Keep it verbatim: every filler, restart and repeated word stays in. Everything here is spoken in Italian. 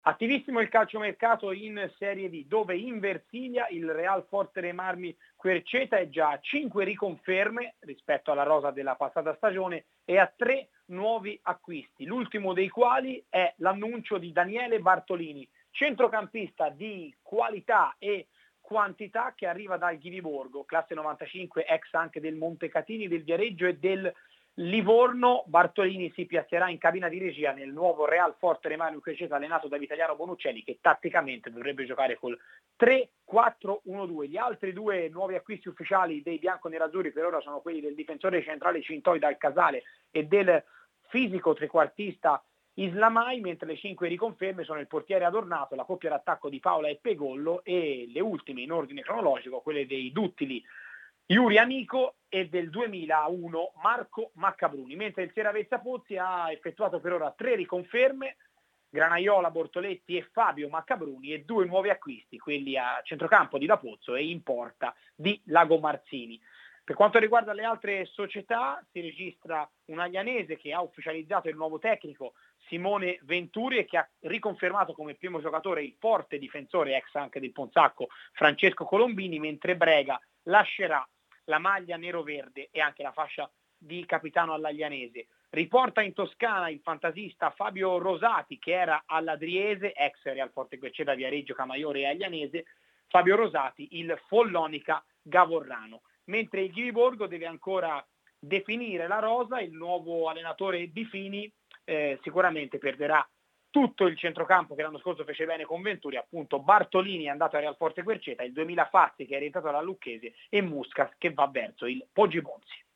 Attivissimo il calciomercato in Serie D, dove in Versilia il Real Forte dei Marmi Querceta è già a cinque riconferme rispetto alla rosa della passata stagione e a tre nuovi acquisti, l'ultimo dei quali è l'annuncio di Daniele Bartolini, centrocampista di qualità e quantità che arriva dal Ghiviborgo, classe novantacinque, ex anche del Montecatini, del Viareggio e del Livorno. Bartolini si piazzerà in cabina di regia nel nuovo Real Forte dei Marmi Querceta allenato da Vitaliano Bonuccelli, che tatticamente dovrebbe giocare col tre quattro uno due. Gli altri due nuovi acquisti ufficiali dei bianco-nerazzurri per ora sono quelli del difensore centrale Cintoi dal Casale e del fisico trequartista Islamai, mentre le cinque riconferme sono il portiere Adornato, la coppia d'attacco di Paola e Pegollo e le ultime in ordine cronologico, quelle dei duttili Yuri Amico e del duemilauno Marco Maccabruni, mentre il Seravezza Pozzi ha effettuato per ora tre riconferme, Granaiola, Bortoletti e Fabio Maccabruni, e due nuovi acquisti, quelli a centrocampo di Lapozzo e in porta di Lago Marzini. Per quanto riguarda le altre società, si registra un aglianese che ha ufficializzato il nuovo tecnico Simone Venturi e che ha riconfermato come primo giocatore il forte difensore ex anche del Ponzacco Francesco Colombini, mentre Brega lascerà la maglia nero-verde e anche la fascia di capitano all'aglianese. Riporta in Toscana il fantasista Fabio Rosati, che era all'Adriese, ex Real Forte Querceta, Viareggio, Camaiore e Aglianese. Fabio Rosati, il Follonica Gavorrano. Mentre il Ghiviborgo deve ancora definire la rosa, il nuovo allenatore Bifini eh, sicuramente perderà tutto il centrocampo che l'anno scorso fece bene con Venturi, appunto Bartolini è andato a Real Forte Querceta, il duemila Fazzi che è rientrato alla Lucchese e Muscas che va verso il Poggibonsi.